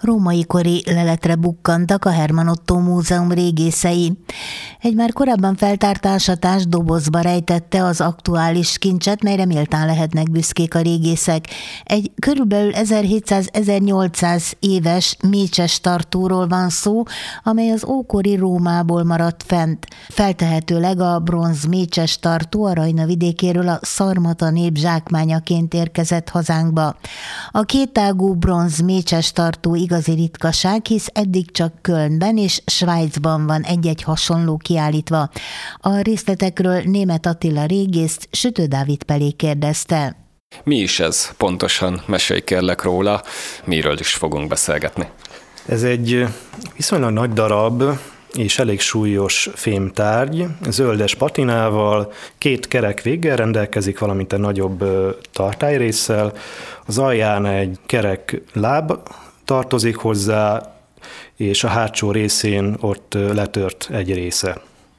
római kori leletre bukkantak a Hermann Ottó Múzeum régészei. Egy már korábban feltárt ásatás dobozba rejtette az aktuális kincset, melyre méltán lehetnek büszkék a régészek. Egy körülbelül 1700-1800 éves mécses tartóról van szó, amely az ókori Rómából maradt fent. Feltehetőleg a bronz mécses tartó a Rajna vidékéről a szarmata nép zsákmányaként érkezett hazánkba. A kétágú bronz mécses tartó igazi ritkaság, hisz eddig csak Kölnben és Svájcban van egy-egy hasonló kiállítva. A részletekről Németh Attila régészt Sütő Dávid Pelé kérdezte. Mi is ez pontosan? Mesélj kérlek róla, miről is fogunk beszélgetni. Ez egy viszonylag nagy darab és elég súlyos fémtárgy, zöldes patinával, 2 kerek véggel rendelkezik, valamint egy nagyobb tartályrésszel. Az alján egy kerek láb tartozik hozzá, és a hátsó részén ott letört egy része.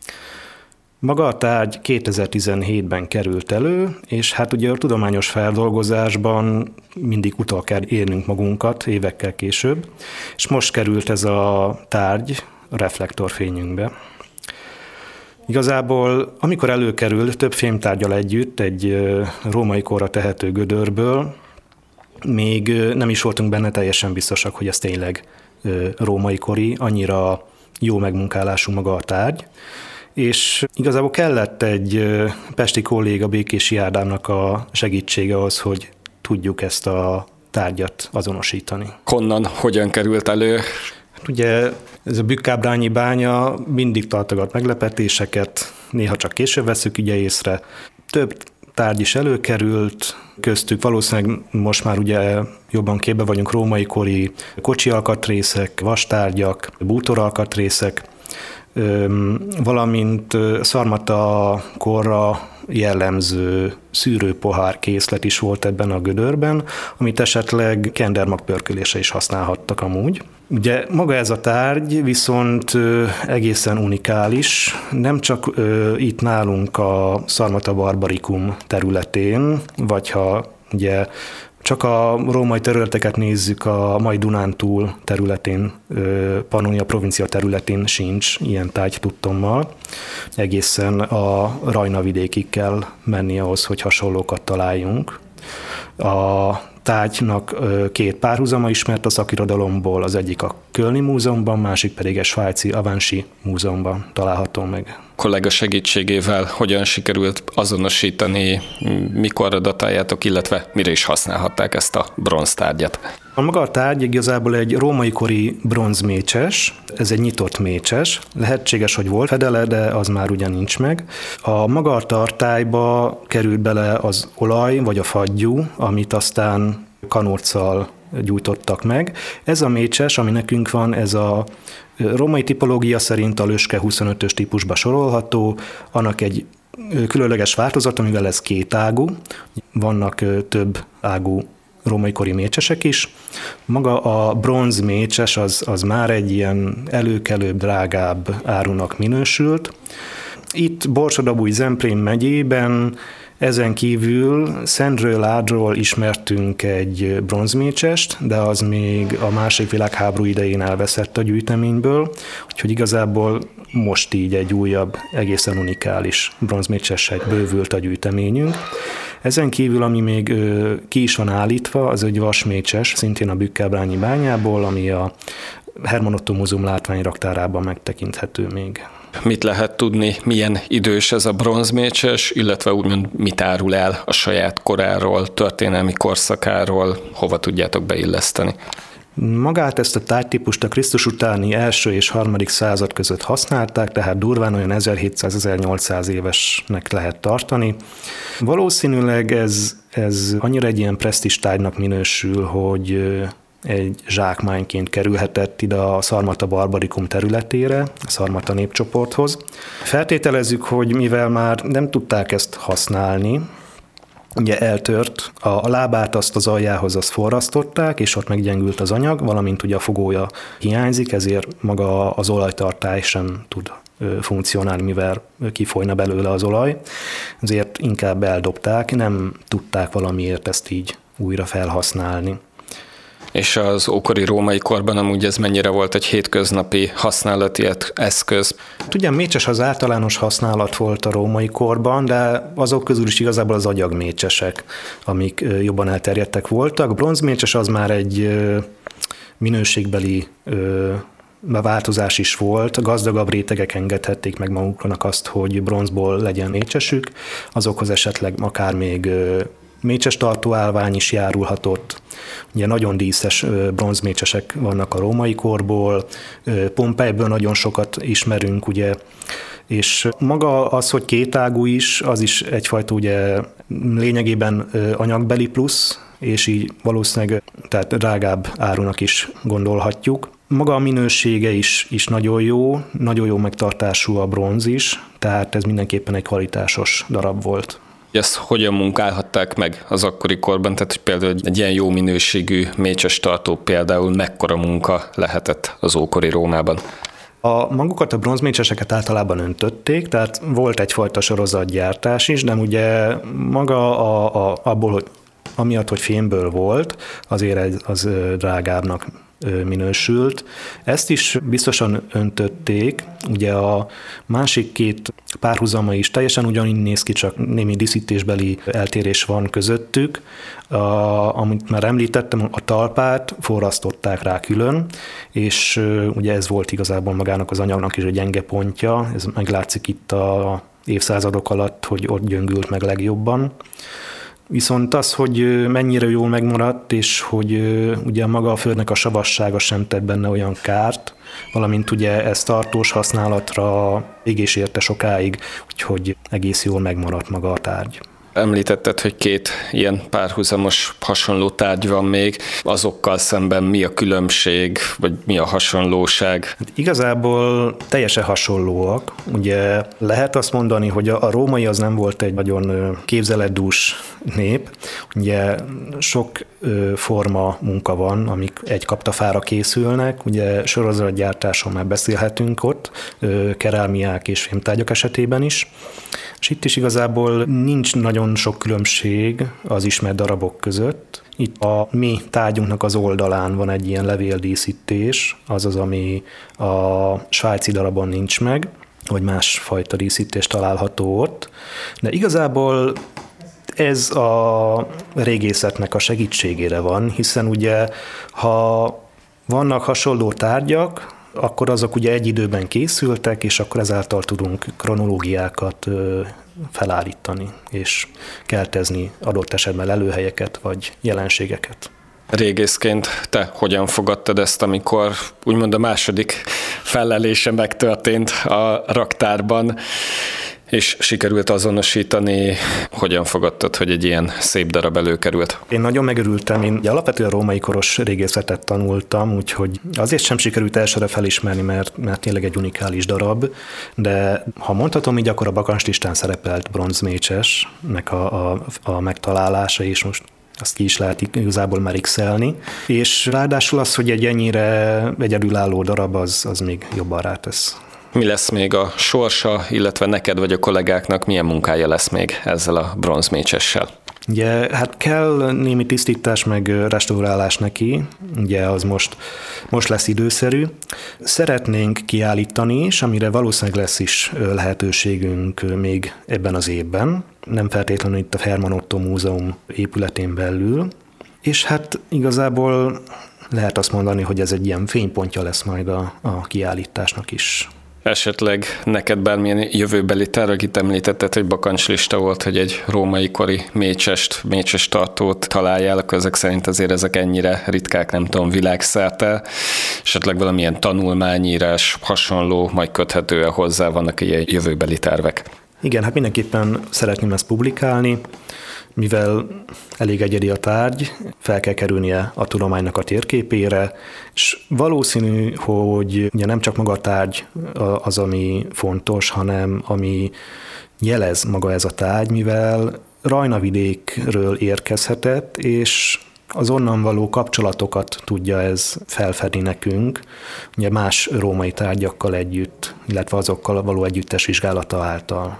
Maga a tárgy 2017-ben került elő, és hát ugye a tudományos feldolgozásban mindig utol kell érnünk magunkat évekkel később, és most került ez a tárgy a reflektorfényünkbe. Igazából, amikor előkerült több fémtárgyal együtt egy római korra tehető gödörből, még nem is voltunk benne teljesen biztosak, hogy ez tényleg római kori, annyira jó megmunkálású maga a tárgy, és igazából kellett egy pesti kolléga, Békési Ádámnak a segítsége ahhoz, hogy tudjuk ezt a tárgyat azonosítani. Honnan, hogyan került elő? Hát ugye ez a Bükkábrányi bánya mindig tartogat meglepetéseket, néha csak később veszük ugye észre. Több tárgy is előkerült, köztük valószínűleg most már ugye jobban képbe vagyunk római kori kocsi alkatrészek, vastárgyak, bútor alkatrészek, valamint szarmata korra jellemző szűrőpohár készlet is volt ebben a gödörben, amit esetleg kendermag pörkölése is használhattak amúgy. Ugye maga ez a tárgy viszont egészen unikális, nem csak itt nálunk a Szarmata Barbarikum területén, vagy ha ugye csak a római területeket nézzük, a mai Dunántúl területén, Pannonia provincia területén sincs ilyen tárgy tudtommal. Egészen a Rajna vidékig kell menni ahhoz, hogy hasonlókat találjunk. A tárgynak 2 párhuzama ismert a szakirodalomból, az egyik a Kölni Múzeumban, másik pedig a svájci Avansi Múzeumban található meg. Kollega segítségével hogyan sikerült azonosítani, mikorra datáljátok, illetve mire is használhatták ezt a bronztárgyat? A maga a tárgy igazából egy római kori bronzmécses, ez egy nyitott mécses, lehetséges, hogy volt fedele, de az már ugyan nincs meg. A maga a tartályba került bele az olaj vagy a fagyú, amit aztán kanóccal gyújtottak meg. Ez a mécses, ami nekünk van, ez a római tipológia szerint a Löske 25-ös típusba sorolható, annak egy különleges változat, amivel ez 2 ágú, vannak több ágú római kori mécsesek is. Maga a bronz mécses az már egy ilyen előkelőbb, drágább árunak minősült. Itt Borsod-Abaúj-Zemplén megyében ezen kívül Szentről-Ládról ismertünk egy bronzmécsest, de az még a II. Világháború idején elveszett a gyűjteményből, úgyhogy igazából most így egy újabb, egészen unikális bronzmécsessel bővült a gyűjteményünk. Ezen kívül, ami még ki is van állítva, az egy vasmécses, szintén a Bükkábrányi bányából, ami a Hermann Ottó Múzeum látványraktárában megtekinthető még. Mit lehet tudni, milyen idős ez a bronzmécses, illetve úgymond mit árul el a saját koráról, történelmi korszakáról, hova tudjátok beilleszteni? Magát ezt a tárgytípust a Krisztus utáni 1. és 3. század között használták, tehát durván olyan 1700-1800 évesnek lehet tartani. Valószínűleg ez annyira egy ilyen presztízs tárgynak minősül, hogy egy zsákmányként kerülhetett ide a Szarmata Barbarikum területére, a szarmata népcsoporthoz. Feltételezzük, hogy mivel már nem tudták ezt használni, ugye eltört, a lábát azt az aljához azt forrasztották, és ott meggyengült az anyag, valamint ugye a fogója hiányzik, ezért maga az olajtartály sem tud funkcionálni, mivel kifolyna belőle az olaj. Ezért inkább eldobták, nem tudták valamiért ezt így újra felhasználni. És az ókori római korban amúgy ez mennyire volt egy hétköznapi használati eszköz? Ugye mécses az általános használat volt a római korban, de azok közül is igazából az agyagmécsesek, amik jobban elterjedtek voltak. Bronzmécses az már egy minőségbeli változás is volt. A gazdagabb rétegek engedhették meg maguknak azt, hogy bronzból legyen mécsesük, azokhoz esetleg akár még mécses tartó állvány is járulhatott. Ugye nagyon díszes bronzmécsesek vannak a római korból, Pompejből nagyon sokat ismerünk, ugye, és maga az, hogy kétágú is, az is egyfajta ugye lényegében anyagbeli plusz, és így valószínűleg tehát drágább árunak is gondolhatjuk. Maga a minősége is nagyon jó megtartású a bronz is, tehát ez mindenképpen egy kvalitásos darab volt. Ezt hogyan munkálhatták meg az akkori korban? Tehát például egy ilyen jó minőségű mécses tartó például mekkora munka lehetett az ókori Rómában? Magukat a bronzmécseseket általában öntötték, tehát volt egyfajta sorozatgyártás is, de ugye maga abból, hogy amiatt, hogy fémből volt, azért az drágábbnak minősült. Ezt is biztosan öntötték, ugye a másik két párhuzama is teljesen ugyanígy néz ki, csak némi díszítésbeli eltérés van közöttük. Amit már említettem, a talpát forrasztották rá külön, és ugye ez volt igazából magának az anyagnak is egy gyenge pontja, ez meglátszik itt a évszázadok alatt, hogy ott gyöngült meg legjobban. Viszont az, hogy mennyire jól megmaradt, és hogy ugye maga a földnek a savassága sem tett benne olyan kárt, valamint ugye ez tartós használatra égés érte sokáig, úgyhogy egész jól megmaradt maga a tárgy. Említetted, hogy két ilyen párhuzamos hasonló tárgy van még. Azokkal szemben mi a különbség, vagy mi a hasonlóság? Hát igazából teljesen hasonlóak. Ugye lehet azt mondani, hogy a római az nem volt egy nagyon képzeletdús nép. Ugye sok forma munka van, amik egy kaptafára készülnek. Ugye sorozatgyártáson már beszélhetünk ott, kerámiák és fémtárgyak esetében is. És itt is igazából nincs nagyon sok különbség az ismert darabok között. Itt a mi tárgyunknak az oldalán van egy ilyen levéldíszítés, azaz, ami a svájci darabon nincs meg, vagy másfajta díszítés található ott. De igazából ez a régészetnek a segítségére van, hiszen ugye, ha vannak hasonló tárgyak, akkor azok ugye egy időben készültek, és akkor ezáltal tudunk kronológiákat felállítani, és keltezni adott esetben lelőhelyeket vagy jelenségeket. Régészként te hogyan fogadtad ezt, amikor úgymond a második fellelése megtörtént a raktárban, és sikerült azonosítani, hogyan fogadtad, hogy egy ilyen szép darab előkerült? Én nagyon megörültem, én alapvetően római koros régészetet tanultam, úgyhogy azért sem sikerült elsőre felismerni, mert tényleg egy unikális darab, de ha mondhatom így, akkor a bakancslistán szerepelt bronzmécsesnek a megtalálása, és most azt ki is lehet igazából már x-elni, és ráadásul az, hogy egy ennyire egyedülálló darab, az még jobban rátesz. Mi lesz még a sorsa, illetve neked vagy a kollégáknak milyen munkája lesz még ezzel a bronzmécsessel? Ugye, hát kell némi tisztítás meg restaurálás neki, ugye az most lesz időszerű. Szeretnénk kiállítani is, amire valószínűleg lesz is lehetőségünk még ebben az évben, nem feltétlenül itt a Hermann Otto Múzeum épületén belül, és hát igazából lehet azt mondani, hogy ez egy ilyen fénypontja lesz majd a kiállításnak is. Esetleg neked bármilyen jövőbeli terv, itt említetted, hogy bakancslista volt, hogy egy római kori mécses tartót találjál, akkor ezek szerint azért ezek ennyire ritkák, nem tudom, világszerte. Esetleg valamilyen tanulmányírás hasonló, majd köthető hozzá, vannak ilyen jövőbeli tervek? Igen, hát mindenképpen szeretném ezt publikálni, mivel elég egyedi a tárgy, fel kell kerülnie a tudománynak a térképére, és valószínű, hogy ugye nem csak maga a tárgy az, ami fontos, hanem ami jelez maga ez a tárgy, mivel Rajnavidékről érkezhetett, és az onnan való kapcsolatokat tudja ez felfedni nekünk, ugye más római tárgyakkal együtt, illetve azokkal való együttes vizsgálata által.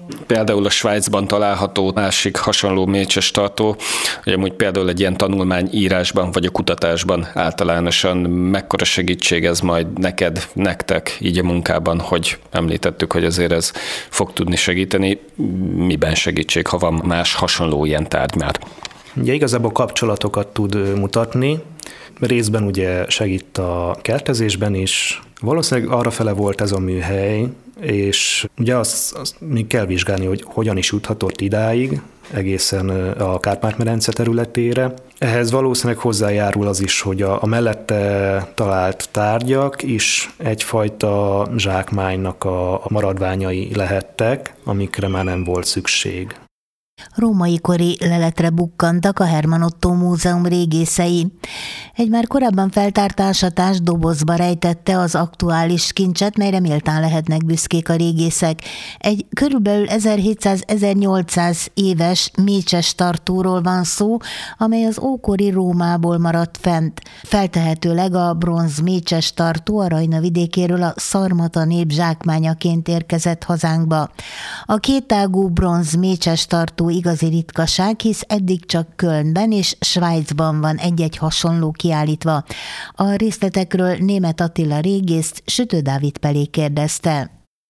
Például a Svájcban található másik hasonló mécses tartó, hogy amúgy például egy ilyen tanulmányírásban vagy a kutatásban általánosan mekkora segítség ez majd nektek így a munkában, hogy említettük, hogy azért ez fog tudni segíteni. Miben segítség, ha van más hasonló ilyen tárgy már? Ugye igazából kapcsolatokat tud mutatni, részben ugye segít a kertezésben is. Valószínűleg arrafele volt ez a műhely, és ugye azt még kell vizsgálni, hogy hogyan is juthatott idáig, egészen a Kárpát-medence területére. Ehhez valószínűleg hozzájárul az is, hogy a mellette talált tárgyak is egyfajta zsákmánynak a maradványai lehettek, amikre már nem volt szükség. Római kori leletre bukkantak a Hermann Ottó Múzeum régészei. Egy már korábban feltárt ásatás dobozba rejtette az aktuális kincset, melyre méltán lehetnek büszkék a régészek. Egy körülbelül 1700-1800 éves mécses tartóról van szó, amely az ókori Rómából maradt fent. Feltehetőleg a bronz mécses tartó a Rajna vidékéről a szarmata nép zsákmányaként érkezett hazánkba. A kétágú bronz mécses tartó igazi ritkaság, hisz eddig csak Kölnben és Svájcban van egy-egy hasonló kiállítva. A részletekről Németh Attila régészt Sütő Dávid Pelé kérdezte.